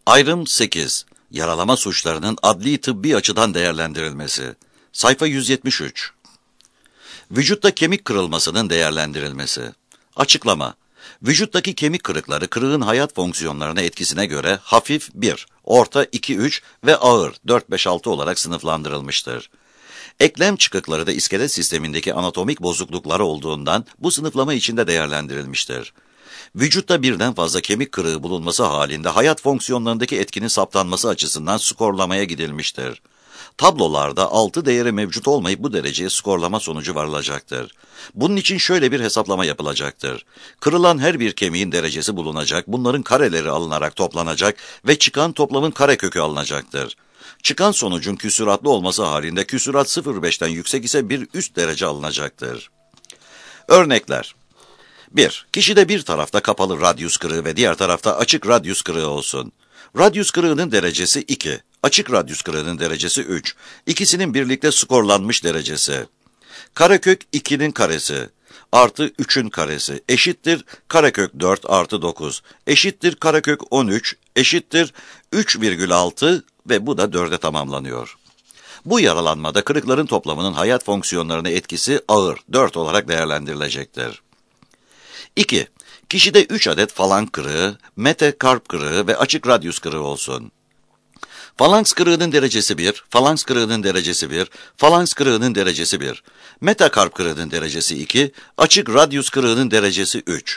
Ayrım 8. Yaralama suçlarının adli tıbbi açıdan değerlendirilmesi. Sayfa 173. Vücutta kemik kırılmasının değerlendirilmesi. Açıklama. Vücuttaki kemik kırıkları kırığın hayat fonksiyonlarına etkisine göre hafif 1, orta 2-3 ve ağır 4-5-6 olarak sınıflandırılmıştır. Eklem çıkıkları da iskelet sistemindeki anatomik bozuklukları olduğundan bu sınıflama içinde değerlendirilmiştir. Vücutta birden fazla kemik kırığı bulunması halinde hayat fonksiyonlarındaki etkinin saptanması açısından skorlamaya gidilmiştir. Tablolarda 6 değeri mevcut olmayıp bu dereceye skorlama sonucu varılacaktır. Bunun için şöyle bir hesaplama yapılacaktır. Kırılan her bir kemiğin derecesi bulunacak, bunların kareleri alınarak toplanacak ve çıkan toplamın karekökü alınacaktır. Çıkan sonucun küsuratlı olması halinde küsurat 0,5'ten yüksek ise bir üst derece alınacaktır. Örnekler. 1. Kişide bir tarafta kapalı radyus kırığı ve diğer tarafta açık radyus kırığı olsun. Radyus kırığının derecesi 2, açık radyus kırığının derecesi 3. İkisinin birlikte skorlanmış derecesi. Karekök 2'nin karesi artı 3'ün karesi eşittir karekök 4 artı 9 eşittir karekök 13 eşittir 3,6 ve bu da 4'e tamamlanıyor. Bu yaralanmada kırıkların toplamının hayat fonksiyonlarına etkisi ağır 4 olarak değerlendirilecektir. 2. Kişide 3 adet falanks kırığı, metakarp kırığı ve açık radyus kırığı olsun. Falanks kırığının derecesi 1, falanks kırığının derecesi 1, falanks kırığının derecesi 1, metakarp kırığının derecesi 2, açık radyus kırığının derecesi 3.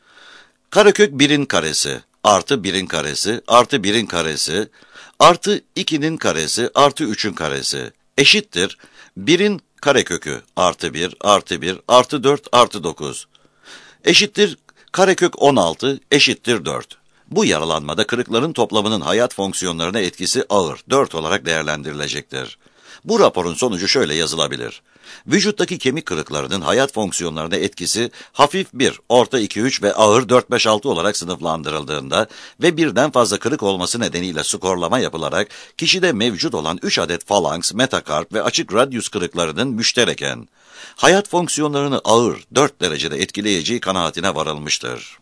Karekök 1'in karesi, artı 1'in karesi, artı 1'in karesi, artı 2'nin karesi, artı 3'ün karesi, eşittir 1'in karekökü, artı 1, artı 1, artı 4, artı 9, eşittir karekök 16, eşittir 4. Bu yaralanmada kırıkların toplamının hayat fonksiyonlarına etkisi ağır, 4 olarak değerlendirilecektir. Bu raporun sonucu şöyle yazılabilir. Vücuttaki kemik kırıklarının hayat fonksiyonlarına etkisi hafif 1, orta 2-3 ve ağır 4-5-6 olarak sınıflandırıldığında ve birden fazla kırık olması nedeniyle skorlama yapılarak kişide mevcut olan 3 adet falanks, metakarp ve açık radyus kırıklarının müştereken hayat fonksiyonlarını ağır 4 derecede etkileyeceği kanaatine varılmıştır.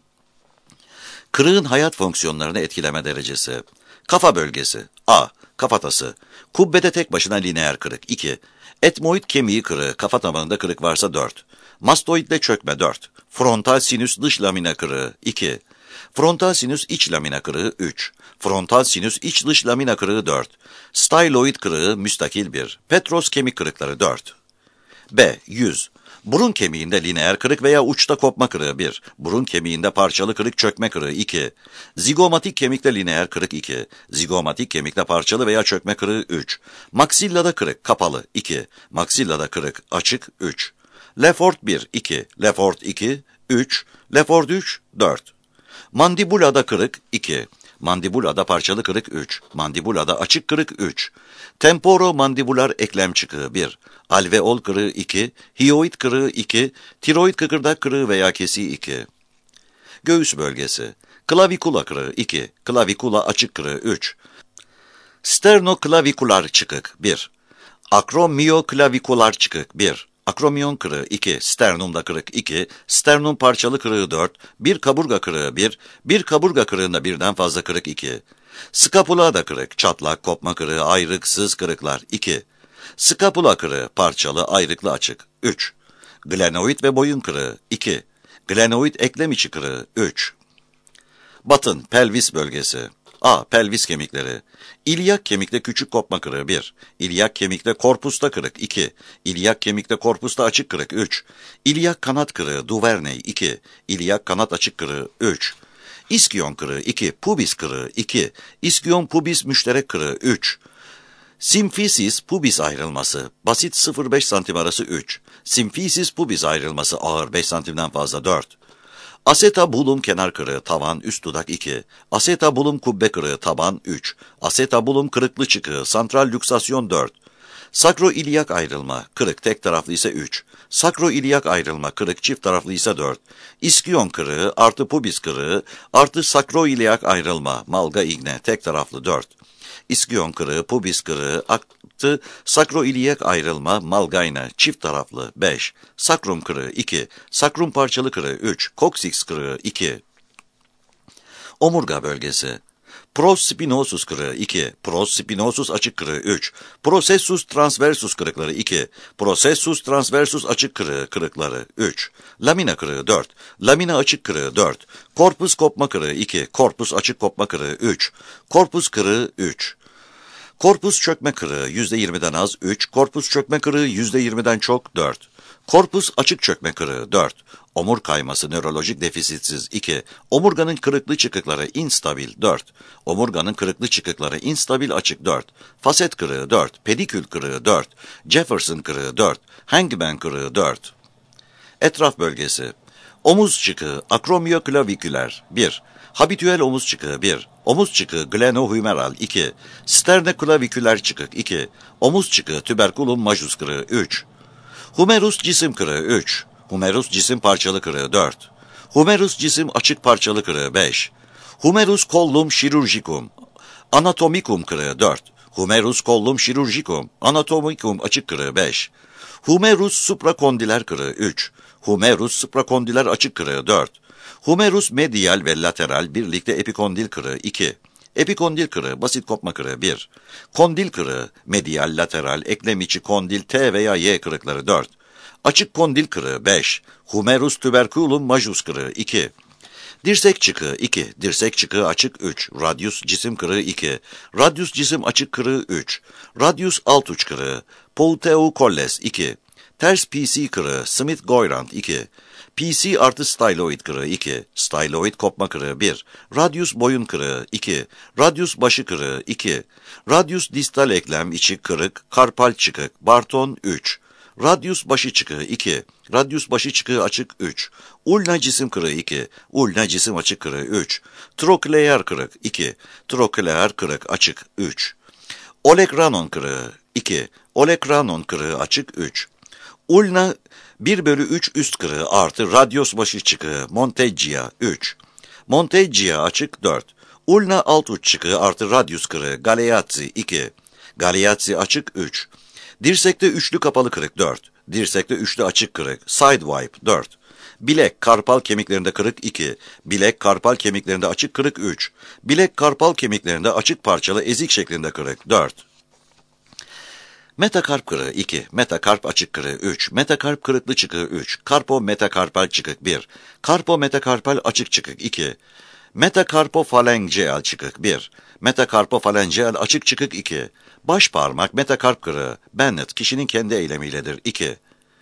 Kırığın hayat fonksiyonlarını etkileme derecesi. Kafa bölgesi. A. Kafatası. Kubbede tek başına lineer kırık. 2. Etmoid kemiği kırığı. Kafa tabanında kırık varsa 4. Mastoidle çökme 4. Frontal sinüs dış lamina kırığı. 2. Frontal sinüs iç lamina kırığı 3. Frontal sinüs iç dış lamina kırığı 4. Styloid kırığı müstakil 1. Petros kemik kırıkları 4. B. Yüz. Burun kemiğinde lineer kırık veya uçta kopma kırığı 1. Burun kemiğinde parçalı kırık çökme kırığı 2. Zigomatik kemikte lineer kırık 2. Zigomatik kemikte parçalı veya çökme kırığı 3. Maksillada kırık kapalı 2. Maksillada kırık açık 3. Lefort 1, 2. Lefort 2, 3. Lefort 3, 4. Mandibulada kırık 2. Mandibulada parçalı kırık 3. Mandibulada açık kırık 3. Temporomandibular eklem çıkığı 1. Alveol kırığı 2. Hioid kırığı 2. Tiroid kıkırdak kırığı veya kesiği 2. Göğüs bölgesi. Klavikula kırığı 2. Klavikula açık kırığı 3. Sternoklavikular çıkık 1. Akromiyoklavikular çıkık 1. Akromion kırığı 2, sternumda kırık 2, sternum parçalı kırığı 4, bir kaburga kırığı 1, bir kaburga kırığında birden fazla kırık 2. Skapula da kırık, çatlak, kopma kırığı, ayrık, sız kırıklar 2. Skapula kırığı, parçalı, ayrıklı açık 3. Glenoid ve boyun kırığı 2. Glenoid eklem içi kırığı 3. Batın, pelvis bölgesi. A. Pelvis kemikleri. İlyak kemikte küçük kopma kırığı 1. İlyak kemikte korpusta kırık 2. İlyak kemikte korpusta açık kırık 3. İlyak kanat kırığı Duvernay 2. İlyak kanat açık kırığı 3. İskiyon kırığı 2. Pubis kırığı 2. İskiyon pubis müşterek kırığı 3. Simfisis pubis ayrılması basit 0,5 santim arası 3. Simfisis pubis ayrılması ağır 5 santimden fazla 4. Asetabulum kenar kırığı taban üst dudak 2. Asetabulum kubbe kırığı taban 3. Asetabulum kırıklı çıkığı santral lüksasyon 4. Sakroilyak ayrılma kırık tek taraflı ise 3. Sakroilyak ayrılma kırık çift taraflı ise 4. İskiyon kırığı artı pubis kırığı artı sakroilyak ayrılma malga igne tek taraflı 4. İskiyon kırığı, pubis kırığı, artı sakroilyak ayrılma, malgayna, çift taraflı 5. Sakrum kırığı 2. Sakrum parçalı kırığı 3. Koksix kırığı 2. Omurga bölgesi. Prospinosus kırığı 2, prospinosus açık kırığı 3, processus transversus kırıkları 2, processus transversus açık kırığı kırıkları 3, lamina kırığı 4, lamina açık kırığı 4, korpus kopma kırığı 2, korpus açık kopma kırığı 3, korpus kırığı 3. Korpus çökme kırığı %20'den az 3, korpus çökme kırığı %20'den çok 4. Korpus açık çökme kırığı 4. Omur kayması nörolojik defisitsiz 2. Omurganın kırıklı çıkıkları instabil 4. Omurganın kırıklı çıkıkları instabil açık 4. Faset kırığı 4. Pedikül kırığı 4. Jefferson kırığı 4. Hangman kırığı 4. Etraf bölgesi. Omuz çıkığı akromioklaviküler 1. Habitüel omuz çıkığı 1. Omuz çıkığı glenohumeral 2. Sternoklaviküler çıkık 2. Omuz çıkığı tuberculum majus kırığı 3. Humerus cisim kırığı 3. Humerus cisim parçalı kırığı 4. Humerus cisim açık parçalı kırığı 5. Humerus collum chirurgicum anatomicum kırığı 4. Humerus collum chirurgicum anatomicum açık kırığı 5. Humerus suprakondiler kırığı 3. Humerus suprakondiler açık kırığı 4. Humerus medial ve lateral birlikte epikondil kırığı 2. Epikondil kırığı basit kopma kırığı 1. Kondil kırığı medial, lateral, eklem içi kondil T veya Y kırıkları 4. Açık kondil kırığı 5. Humerus tuberculum majus kırığı 2. Dirsek çıkığı 2. Dirsek çıkığı açık 3. Radius cisim kırığı 2. Radius cisim açık kırığı 3. Radius alt uç kırığı. Pouteucolles 2. Ters PC kırığı Smith-Goyrand 2. PC artı styloid kırığı 2. Styloid kopma kırığı 1. Radius boyun kırığı 2. Radius başı kırığı 2. Radius distal eklem içi kırık, karpal çıkık, Barton 3. Radius başı çıkığı 2. Radius başı çıkığı açık 3. Ulna cisim kırığı 2. Ulna cisim açık kırığı 3. Trokleer kırık 2. Trokleer kırık açık 3. Olekranon kırığı 2. Olekranon kırığı açık 3. Ulna 1/3 üst kırığı artı radius başı çıkığı Monteggia 3. Monteggia açık 4. Ulna alt uç çıkığı artı radius kırığı Galeazzi 2. Galeazzi açık 3. Dirsekte üçlü kapalı kırık 4. Dirsekte üçlü açık kırık Sidewipe 4. Bilek karpal kemiklerinde kırık 2. Bilek karpal kemiklerinde açık kırık 3. Bilek karpal kemiklerinde açık parçalı ezik şeklinde kırık 4. Metakarp kırığı 2, metakarp açık kırığı 3, metakarp kırıklı çıkığı 3, karpo metakarpal çıkık 1, karpo metakarpal açık çıkık 2, metakarpofalangeal çıkık 1, metakarpofalangeal açık çıkık 2, baş parmak metakarp kırığı, Bennett kişinin kendi eylemiyledir 2.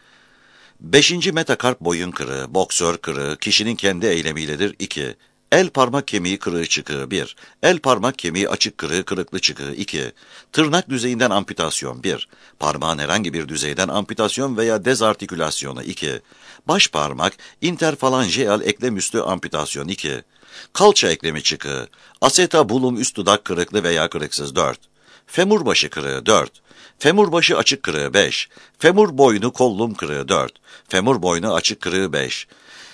5. metakarp boyun kırığı, boksör kırığı, kişinin kendi eylemiyledir 2. El parmak kemiği kırığı çıkığı 1. El parmak kemiği açık kırığı kırıklı çıkığı 2. Tırnak düzeyinden amputasyon 1. Parmağın herhangi bir düzeyden amputasyon veya dezartikülasyonu 2. Baş parmak interfalangeal eklem üstü amputasyon 2. Kalça eklemi çıkığı. Acetabulum üst dudak kırıklı veya kırıksız 4. Femur başı kırığı 4. Femur başı açık kırığı 5. Femur boynu kollum kırığı 4. Femur boynu açık kırığı 5.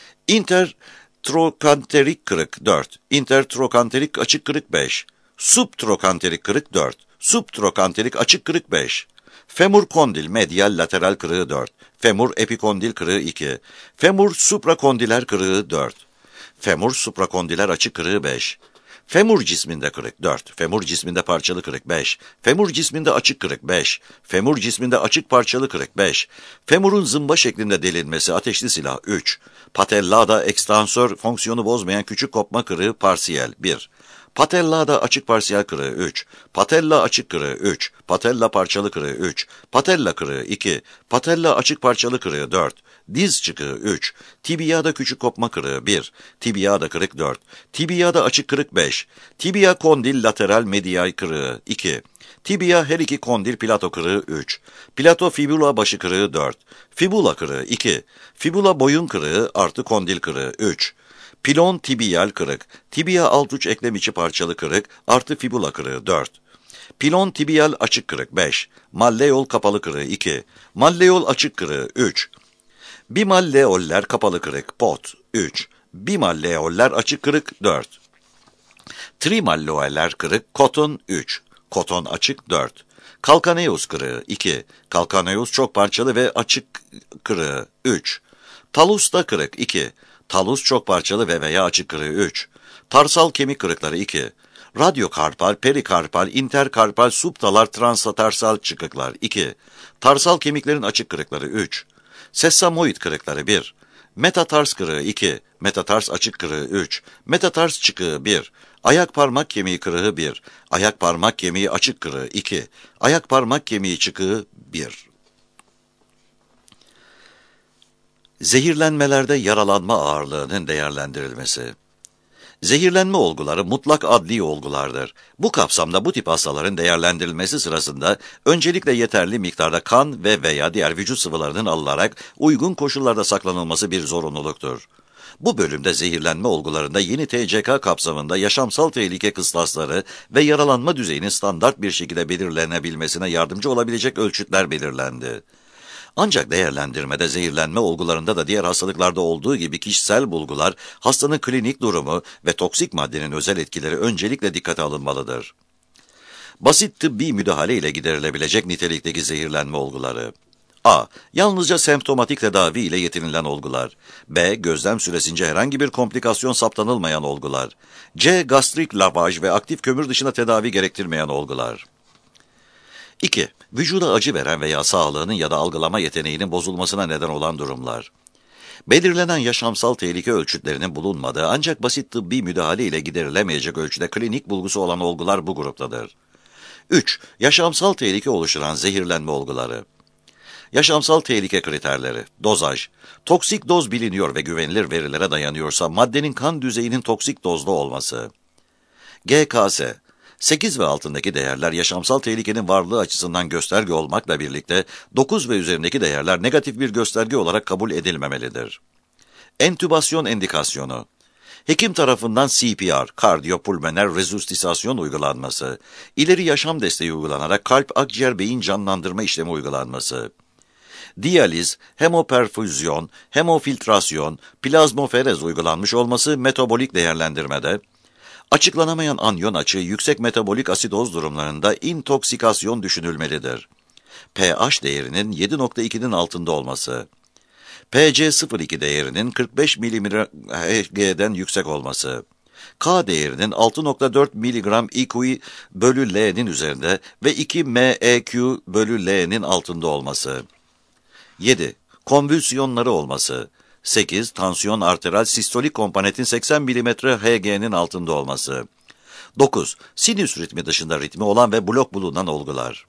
Intertrokanterik kırık 4. Intertrokanterik açık kırık 5. Subtrokanterik kırık 4. Subtrokanterik açık kırık 5. Femur kondil medial lateral kırığı 4. Femur epikondil kırığı 2. Femur suprakondiler kırığı 4. Femur suprakondiler açık kırığı 5. Femur cisminde kırık 4. Femur cisminde parçalı kırık 5. Femur cisminde açık kırık 5. Femur cisminde açık parçalı kırık 5. Femurun zımba şeklinde delinmesi ateşli silah 3. Patellada ekstansör fonksiyonu bozmayan küçük kopma kırığı parsiyel 1. Patellada açık parsiyel kırığı 3. Patella açık kırığı 3. Patella parçalı kırığı 3. Patella kırığı 2. Patella açık parçalı kırığı 4. Diz çıkığı 3. Tibiyada küçük kopma kırığı 1. Tibiyada kırık 4. Tibiyada açık kırık 5. Tibia kondil lateral medial kırığı 2. Tibia her iki kondil plato kırığı 3. Plato fibula başı kırığı 4. Fibula kırığı 2. Fibula boyun kırığı artı kondil kırığı 3. Pilon tibiyal kırık. Tibia alt uç eklem içi parçalı kırık artı fibula kırığı 4. Pilon tibiyal açık kırık 5. Malleol kapalı kırığı 2. Malleol açık kırığı 3. Bimalleoller kapalı kırık pot 3. Bimalleoller açık kırık 4. Trimalleoller kırık koton 3. Koton açık 4. Kalkaneus kırığı 2. Kalkaneus çok parçalı ve açık kırığı 3. Talusta kırık 2. Talus çok parçalı ve veya açık kırığı 3. Tarsal kemik kırıkları 2. Radyokarpal, perikarpal, interkarpal, subtalar, transatarsal çıkıklar 2. Tarsal kemiklerin açık kırıkları 3. Sessamoid kırıkları 1. Metatars kırığı 2. Metatars açık kırığı 3. Metatars çıkığı 1. Ayak parmak kemiği kırığı 1. Ayak parmak kemiği açık kırığı 2. Ayak parmak kemiği çıkığı 1. Zehirlenmelerde yaralanma ağırlığının değerlendirilmesi. Zehirlenme olguları mutlak adli olgulardır. Bu kapsamda bu tip hastaların değerlendirilmesi sırasında öncelikle yeterli miktarda kan ve veya diğer vücut sıvılarının alınarak uygun koşullarda saklanılması bir zorunluluktur. Bu bölümde zehirlenme olgularında yeni TCK kapsamında yaşamsal tehlike kıstasları ve yaralanma düzeyinin standart bir şekilde belirlenebilmesine yardımcı olabilecek ölçütler belirlendi. Ancak değerlendirmede zehirlenme olgularında da diğer hastalıklarda olduğu gibi kişisel bulgular, hastanın klinik durumu ve toksik maddenin özel etkileri öncelikle dikkate alınmalıdır. Basit tıbbi müdahale ile giderilebilecek nitelikteki zehirlenme olguları. A. Yalnızca semptomatik tedavi ile yetinilen olgular. B. Gözlem süresince herhangi bir komplikasyon saptanılmayan olgular. C. Gastrik lavaj ve aktif kömür dışında tedavi gerektirmeyen olgular. 2. Vücuda acı veren veya sağlığının ya da algılama yeteneğinin bozulmasına neden olan durumlar. Belirlenen yaşamsal tehlike ölçütlerinin bulunmadığı ancak basit tıbbi müdahale ile giderilemeyecek ölçüde klinik bulgusu olan olgular bu gruptadır. 3. Yaşamsal tehlike oluşturan zehirlenme olguları. Yaşamsal tehlike kriterleri, dozaj. Toksik doz biliniyor ve güvenilir verilere dayanıyorsa maddenin kan düzeyinin toksik dozda olması. GKS. 8 ve altındaki değerler yaşamsal tehlikenin varlığı açısından gösterge olmakla birlikte 9 ve üzerindeki değerler negatif bir gösterge olarak kabul edilmemelidir. Entübasyon indikasyonu. Hekim tarafından CPR, kardiyopulmoner resuscitasyon uygulanması, ileri yaşam desteği uygulanarak kalp, akciğer, beyin canlandırma işlemi uygulanması. Diyaliz, hemoperfüzyon, hemofiltrasyon, plazmoferez uygulanmış olması metabolik değerlendirmede, açıklanamayan anyon açığı yüksek metabolik asidoz durumlarında intoksikasyon düşünülmelidir. pH değerinin 7,2'nin altında olması. PC02 değerinin 45 mg/Hg'den yüksek olması. K değerinin 6,4 mg IQ bölü L'nin üzerinde ve 2 MEQ bölü L'nin altında olması. 7. Konvülsiyonları olması. 8. Tansiyon arteral sistolik komponentin 80 mm/Hg'nin altında olması. 9. Sinüs ritmi dışında ritmi olan ve blok bulunan olgular.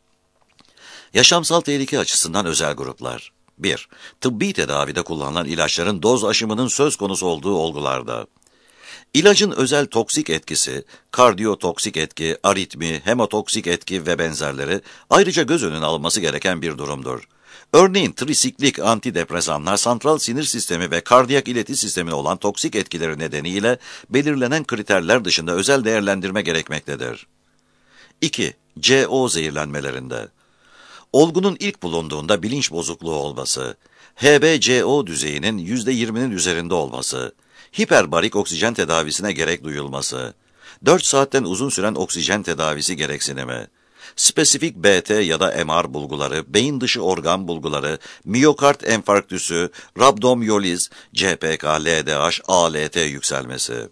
Yaşamsal tehlike açısından özel gruplar. 1. Tıbbi tedavide kullanılan ilaçların doz aşımının söz konusu olduğu olgularda. İlacın özel toksik etkisi, kardiyotoksik etki, aritmi, hemotoksik etki ve benzerleri ayrıca göz önüne alınması gereken bir durumdur. Örneğin trisiklik antidepresanlar santral sinir sistemi ve kardiyak ileti sistemine olan toksik etkileri nedeniyle belirlenen kriterler dışında özel değerlendirme gerekmektedir. 2. CO zehirlenmelerinde. Olgunun ilk bulunduğunda bilinç bozukluğu olması, HbCO düzeyinin %20'nin üzerinde olması, hiperbarik oksijen tedavisine gerek duyulması, 4 saatten uzun süren oksijen tedavisi gereksinimi, spesifik BT ya da MR bulguları, beyin dışı organ bulguları, miyokard enfarktüsü, rabdomyoliz, CPK, LDH, ALT yükselmesi.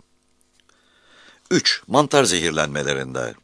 3. Mantar zehirlenmelerinde.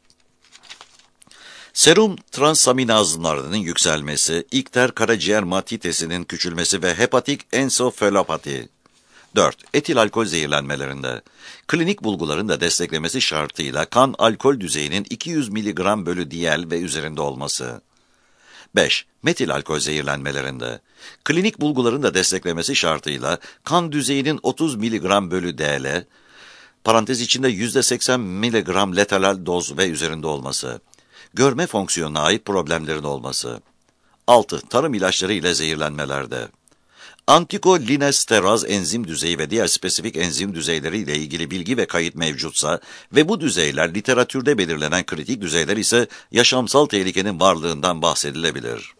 Serum transaminazlarının yükselmesi, ikter karaciğer matitesinin küçülmesi ve hepatik ensefalopati. 4. Etil alkol zehirlenmelerinde. Klinik bulguların da desteklemesi şartıyla kan alkol düzeyinin 200 mg/dl ve üzerinde olması. 5. Metil alkol zehirlenmelerinde. Klinik bulguların da desteklemesi şartıyla kan düzeyinin 30 mg/dl, parantez içinde %80 mg letal doz ve üzerinde olması. Görme fonksiyonuna ait problemlerin olması. 6. Tarım ilaçları ile zehirlenmelerde. Antikolinesteraz enzim düzeyi ve diğer spesifik enzim düzeyleri ile ilgili bilgi ve kayıt mevcutsa ve bu düzeyler literatürde belirlenen kritik düzeyler ise yaşamsal tehlikenin varlığından bahsedilebilir.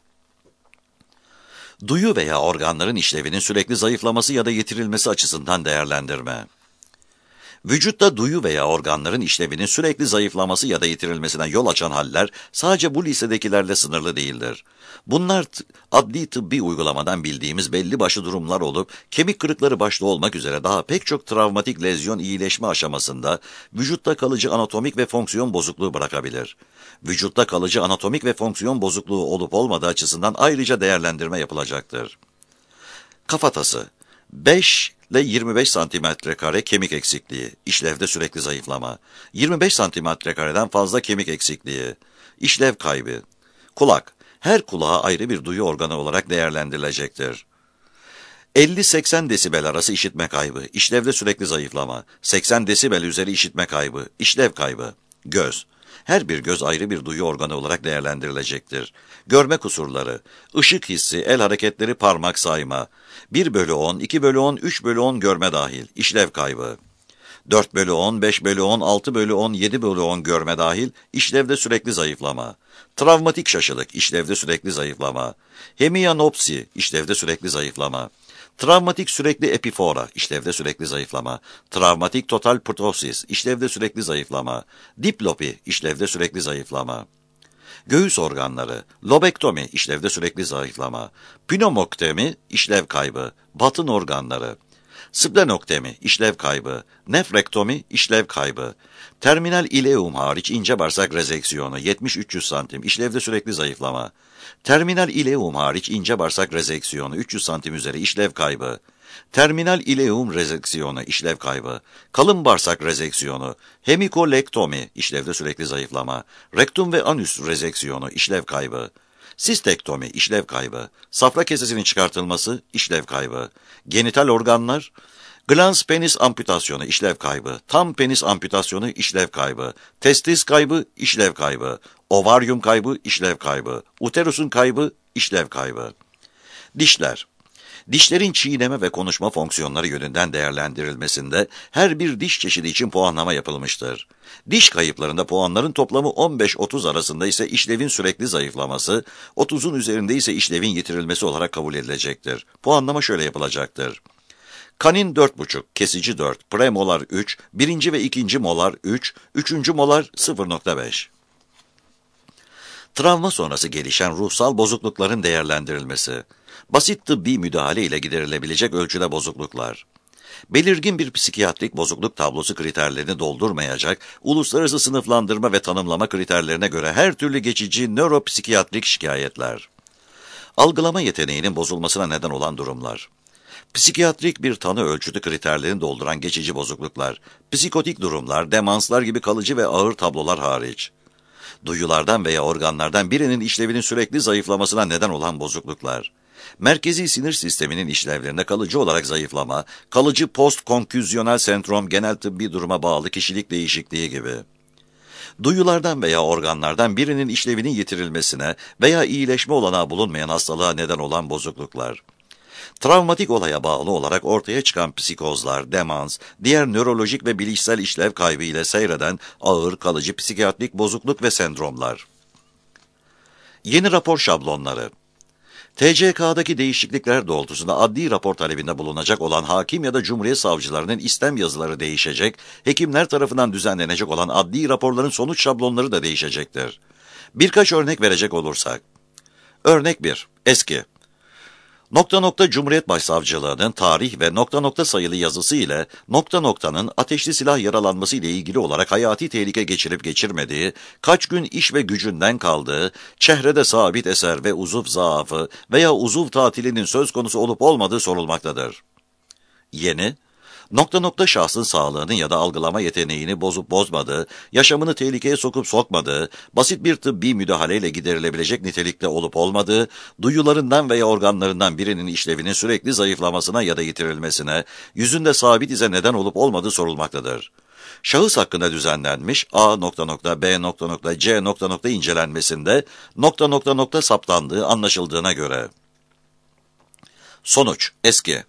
Duyu veya organların işlevinin sürekli zayıflaması ya da yitirilmesi açısından değerlendirme. Vücutta duyu veya organların işlevinin sürekli zayıflaması ya da yitirilmesine yol açan haller sadece bu listedekilerle sınırlı değildir. Bunlar adli tıbbi uygulamadan bildiğimiz belli başlı durumlar olup, kemik kırıkları başta olmak üzere daha pek çok travmatik lezyon iyileşme aşamasında vücutta kalıcı anatomik ve fonksiyon bozukluğu bırakabilir. Vücutta kalıcı anatomik ve fonksiyon bozukluğu olup olmadığı açısından ayrıca değerlendirme yapılacaktır. Kafatası 5 ile 25 santimetre kemik eksikliği, işlevde sürekli zayıflama. 25 santimetrekareden fazla kemik eksikliği, işlev kaybı. Kulak, her kulağa ayrı bir duyu organı olarak değerlendirilecektir. 50-80 desibel arası işitme kaybı, işlevde sürekli zayıflama. 80 desibel üzeri işitme kaybı, işlev kaybı. Göz, her bir göz ayrı bir duyu organı olarak değerlendirilecektir. Görme kusurları, ışık hissi, el hareketleri, parmak sayma, 1/10, 2/10, 3/10 görme dahil, işlev kaybı. 4/10, 5/10, 6/10, 7/10 görme dahil, işlevde sürekli zayıflama. Travmatik şaşılık, işlevde sürekli zayıflama. Hemianopsi, işlevde sürekli zayıflama. Travmatik sürekli epifora, işlevde sürekli zayıflama. Travmatik total ptosis, işlevde sürekli zayıflama. Diplopi, işlevde sürekli zayıflama. Göğüs organları, lobektomi, işlevde sürekli zayıflama. Pneumoktemi, işlev kaybı. Batın organları. Splenoktemi, işlev kaybı. Nefrektomi, işlev kaybı. Terminal ileum hariç ince bağırsak rezeksiyonu, 70-300 santim, işlevde sürekli zayıflama. Terminal ileum hariç ince bağırsak rezeksiyonu, 300 santim üzeri, işlev kaybı. Terminal ileum rezeksiyonu, işlev kaybı. Kalın bağırsak rezeksiyonu, hemikolektomi, işlevde sürekli zayıflama. Rektum ve anüs rezeksiyonu, işlev kaybı. Sistektomi, işlev kaybı. Safra kesesinin çıkartılması, işlev kaybı. Genital organlar, glans penis amputasyonu, işlev kaybı. Tam penis amputasyonu, işlev kaybı. Testis kaybı, işlev kaybı. Ovaryum kaybı, işlev kaybı. Uterusun kaybı, işlev kaybı. Dişler. Dişlerin çiğneme ve konuşma fonksiyonları yönünden değerlendirilmesinde her bir diş çeşidi için puanlama yapılmıştır. Diş kayıplarında puanların toplamı 15-30 arasında ise işlevin sürekli zayıflaması, 30'un üzerinde ise işlevin yitirilmesi olarak kabul edilecektir. Puanlama şöyle yapılacaktır. Kanin 4,5, kesici 4, premolar 3, birinci ve ikinci molar 3, üçüncü molar 0,5. Travma sonrası gelişen ruhsal bozuklukların değerlendirilmesi. Basit tıbbi müdahale ile giderilebilecek ölçüde bozukluklar. Belirgin bir psikiyatrik bozukluk tablosu kriterlerini doldurmayacak, uluslararası sınıflandırma ve tanımlama kriterlerine göre her türlü geçici nöropsikiyatrik şikayetler. Algılama yeteneğinin bozulmasına neden olan durumlar. Psikiyatrik bir tanı ölçütü kriterlerini dolduran geçici bozukluklar, psikotik durumlar, demanslar gibi kalıcı ve ağır tablolar hariç. Duyulardan veya organlardan birinin işlevinin sürekli zayıflamasına neden olan bozukluklar. Merkezi sinir sisteminin işlevlerinde kalıcı olarak zayıflama, kalıcı postkonküzyonel sendrom, genel tıbbi duruma bağlı kişilik değişikliği gibi. Duyulardan veya organlardan birinin işlevinin yitirilmesine veya iyileşme olanağı bulunmayan hastalığa neden olan bozukluklar. Travmatik olaya bağlı olarak ortaya çıkan psikozlar, demans, diğer nörolojik ve bilişsel işlev kaybı ile seyreden ağır kalıcı psikiyatrik bozukluk ve sendromlar. Yeni rapor şablonları. TCK'daki değişiklikler doğrultusunda adli rapor talebinde bulunacak olan hakim ya da cumhuriyet savcılarının istem yazıları değişecek, hekimler tarafından düzenlenecek olan adli raporların sonuç şablonları da değişecektir. Birkaç örnek verecek olursak. Örnek 1. Eski. Cumhuriyet Başsavcılığı'nın tarih ve sayılı yazısı ile ateşli silah yaralanması ile ilgili olarak hayati tehlike geçirip geçirmediği, kaç gün iş ve gücünden kaldığı, çehrede sabit eser ve uzuv zaafı veya uzuv tatilinin söz konusu olup olmadığı sorulmaktadır. Yeni, şahsın sağlığını ya da algılama yeteneğini bozup bozmadığı, yaşamını tehlikeye sokup sokmadığı, basit bir tıbbi müdahaleyle giderilebilecek nitelikte olup olmadığı, duyularından veya organlarından birinin işlevinin sürekli zayıflamasına ya da yitirilmesine, yüzünde sabit ize neden olup olmadığı sorulmaktadır. Şahıs hakkında düzenlenmiş A, B, C incelenmesinde saptandığı anlaşıldığına göre. Sonuç, eski.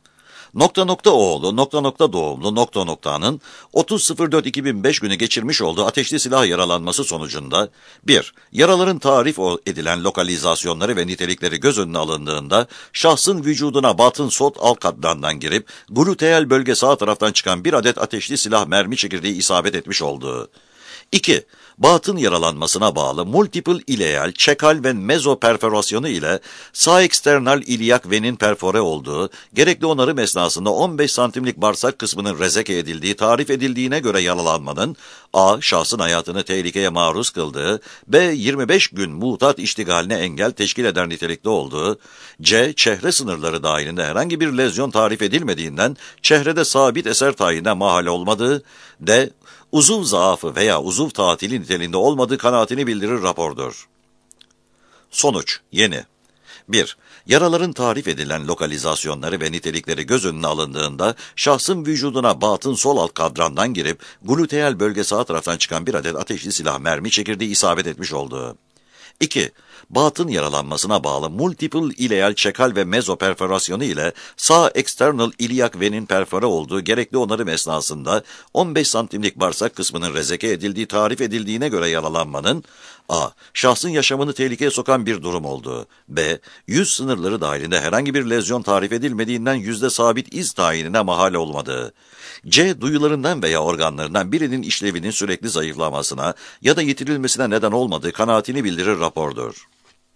oğlu doğumlu noktanın 30.04.2005 günü geçirmiş olduğu ateşli silah yaralanması sonucunda 1. Yaraların tarif edilen lokalizasyonları ve nitelikleri göz önüne alındığında şahsın vücuduna batın sol alt kadrandan girip gluteal bölge sağ taraftan çıkan bir adet ateşli silah mermi çekirdeği isabet etmiş olduğu. 2. Batın yaralanmasına bağlı multiple ileal, çekal ve mezoperforasyonu ile sağ eksternal iliyak venin perfore olduğu, gerekli onarım esnasında 15 santimlik bağırsak kısmının rezeke edildiği tarif edildiğine göre yaralanmanın a. Şahsın hayatını tehlikeye maruz kıldığı, b. 25 gün muhtat iştigaline engel teşkil eder nitelikte olduğu, c. Çehre sınırları dahilinde herhangi bir lezyon tarif edilmediğinden çehrede sabit eser tayinine mahal olmadığı, d. Uzuv zaafı veya uzuv tatili niteliğinde olmadığı kanaatini bildirir rapordur. Sonuç, yeni. 1. Yaraların tarif edilen lokalizasyonları ve nitelikleri göz önüne alındığında, şahsın vücuduna batın sol alt kadrandan girip, gluteal bölge sağ taraftan çıkan bir adet ateşli silah mermi çekirdeği isabet etmiş olduğu. 2. Batın yaralanmasına bağlı multiple ileal çekal ve mezoperforasyonu ile sağ external iliyak venin perfore olduğu gerekli onarım esnasında 15 santimlik bağırsak kısmının rezeke edildiği tarif edildiğine göre yaralanmanın a. Şahsın yaşamını tehlikeye sokan bir durum olduğu, b. Yüz sınırları dahilinde herhangi bir lezyon tarif edilmediğinden yüzde sabit iz tayinine mahal olmadığı, c. Duyularından veya organlarından birinin işlevinin sürekli zayıflamasına ya da yitirilmesine neden olmadığı kanaatini bildirir rapordur.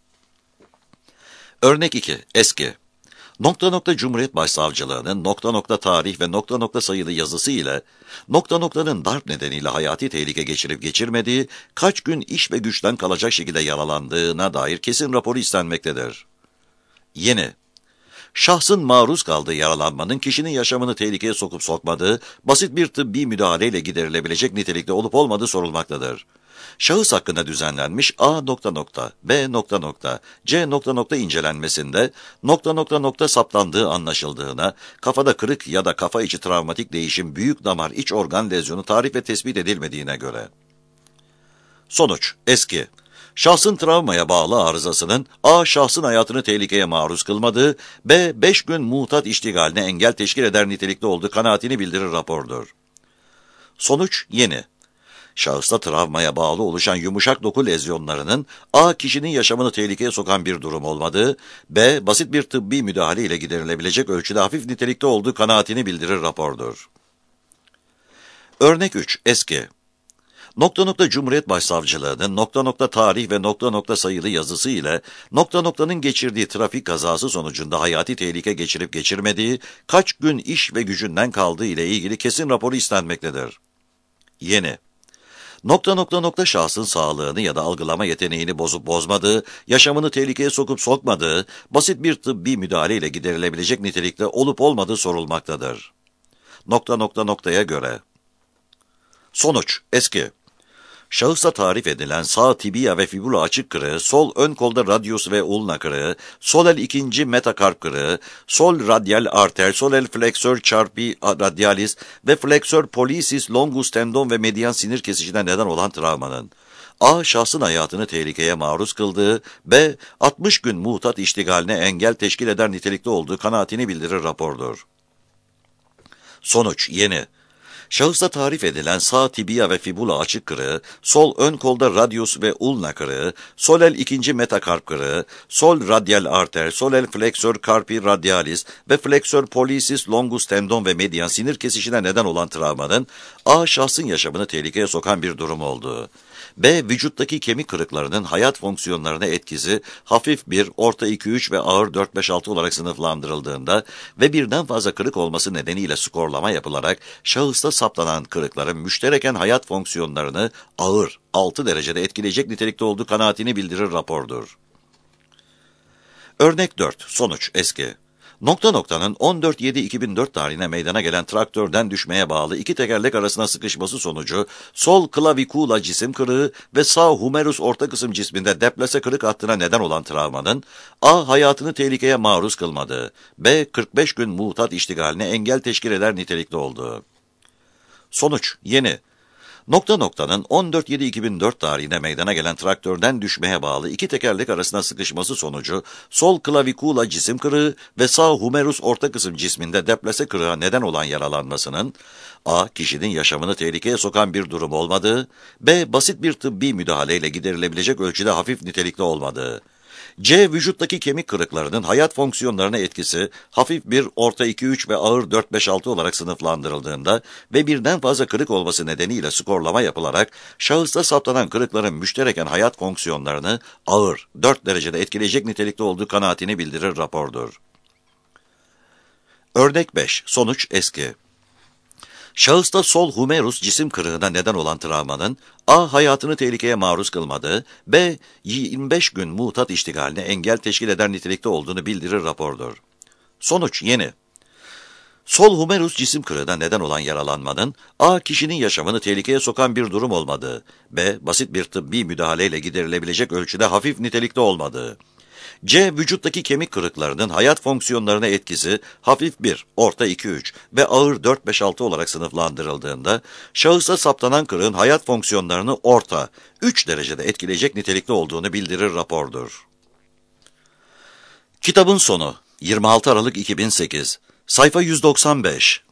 Örnek 2. Eski. Cumhuriyet Başsavcılığı'nın tarih ve sayılı yazısı ile noktanın darp nedeniyle hayati tehlike geçirip geçirmediği, kaç gün iş ve güçten kalacak şekilde yaralandığına dair kesin raporu istenmektedir. Yeni. Şahsın maruz kaldığı yaralanmanın kişinin yaşamını tehlikeye sokup sokmadığı, basit bir tıbbi müdahaleyle giderilebilecek nitelikte olup olmadığı sorulmaktadır. Şahıs hakkında düzenlenmiş A. B. C. incelenmesinde saptandığı anlaşıldığına, kafada kırık ya da kafa içi travmatik değişim büyük damar iç organ lezyonu tarif ve tespit edilmediğine göre. Sonuç, eski. Şahsın travmaya bağlı arızasının a. Şahsın hayatını tehlikeye maruz kılmadığı, b. 5 gün muhtat iştigaline engel teşkil eder nitelikte olduğu kanaatini bildirir rapordur. Sonuç, yeni. Şahısta travmaya bağlı oluşan yumuşak doku lezyonlarının a. Kişinin yaşamını tehlikeye sokan bir durum olmadığı, b. Basit bir tıbbi müdahale ile giderilebilecek ölçüde hafif nitelikte olduğu kanaatini bildirir rapordur. Örnek 3. Eski. Cumhuriyet Başsavcılığı'nın tarih ve sayılı yazısı ile noktanın geçirdiği trafik kazası sonucunda hayati tehlike geçirip geçirmediği, kaç gün iş ve gücünden kaldığı ile ilgili kesin raporu istenmektedir. Yeni. Şahsın sağlığını ya da algılama yeteneğini bozup bozmadığı, yaşamını tehlikeye sokup sokmadığı, basit bir tıbbi müdahale ile giderilebilecek nitelikte olup olmadığı sorulmaktadır. Göre. Sonuç, eski. Şahısla tarif edilen sağ tibia ve fibula açık kırığı, sol ön kolda radius ve ulna kırığı, sol el ikinci metakarp kırığı, sol radyal arter, sol el fleksör carpi radialis ve fleksör pollicis longus tendon ve median sinir kesicine neden olan travmanın a. Şahsın hayatını tehlikeye maruz kıldığı, b. 60 gün muhtat iştigaline engel teşkil eder nitelikte olduğu kanaatini bildirir rapordur. Sonuç, yeni. Şahısta tarif edilen sağ tibia ve fibula açık kırığı, sol ön kolda radius ve ulna kırığı, sol el ikinci metakarp kırığı, sol radyal arter, sol el fleksör carpi radialis ve fleksör pollicis longus tendon ve median sinir kesişine neden olan travmanın a. Şahsın yaşamını tehlikeye sokan bir durum olduğu, b. Vücuttaki kemik kırıklarının hayat fonksiyonlarına etkisi hafif 1, orta 2-3 ve ağır 4-5-6 olarak sınıflandırıldığında ve birden fazla kırık olması nedeniyle skorlama yapılarak şahısta saptanan kırıkların müştereken hayat fonksiyonlarını ağır 6 derecede etkileyecek nitelikte olduğu kanaatini bildirir rapordur. Örnek 4. Sonuç, eski. 14.7.2004 tarihine meydana gelen traktörden düşmeye bağlı iki tekerlek arasına sıkışması sonucu sol klavikula cisim kırığı ve sağ humerus orta kısım cisminde deplase kırık hattına neden olan travmanın a. Hayatını tehlikeye maruz kılmadığı, b. 45 gün muhtat iştigaline engel teşkil eder nitelikte olduğu. Sonuç, yeni. Noktanın 14/7/2004 tarihinde meydana gelen traktörden düşmeye bağlı iki tekerlek arasına sıkışması sonucu sol klavikula cisim kırığı ve sağ humerus orta kısım cisminde deplase kırığa neden olan yaralanmasının a. Kişinin yaşamını tehlikeye sokan bir durum olmadığı, b. Basit bir tıbbi müdahaleyle giderilebilecek ölçüde hafif nitelikli olmadığı, c. Vücuttaki kemik kırıklarının hayat fonksiyonlarına etkisi hafif 1, orta 2-3 ve ağır 4-5-6 olarak sınıflandırıldığında ve birden fazla kırık olması nedeniyle skorlama yapılarak şahısta saptanan kırıkların müştereken hayat fonksiyonlarını ağır 4 derecede etkileyecek nitelikte olduğu kanaatini bildirir rapordur. Örnek 5. Sonuç eski. Şahısta sol humerus cisim kırığına neden olan travmanın a. Hayatını tehlikeye maruz kılmadığı, b. 25 gün mutat iştigaline engel teşkil eden nitelikte olduğunu bildirir rapordur. Sonuç yeni. Sol humerus cisim kırığına neden olan yaralanmanın a. Kişinin yaşamını tehlikeye sokan bir durum olmadığı, b. Basit bir tıbbi müdahaleyle giderilebilecek ölçüde hafif nitelikte olmadığı, c. Vücuttaki kemik kırıklarının hayat fonksiyonlarına etkisi hafif 1, orta 2-3 ve ağır 4-5-6 olarak sınıflandırıldığında, şahısa saptanan kırığın hayat fonksiyonlarını orta 3 derecede etkileyecek nitelikte olduğunu bildirir rapordur. Kitabın sonu 26 Aralık 2008 Sayfa 195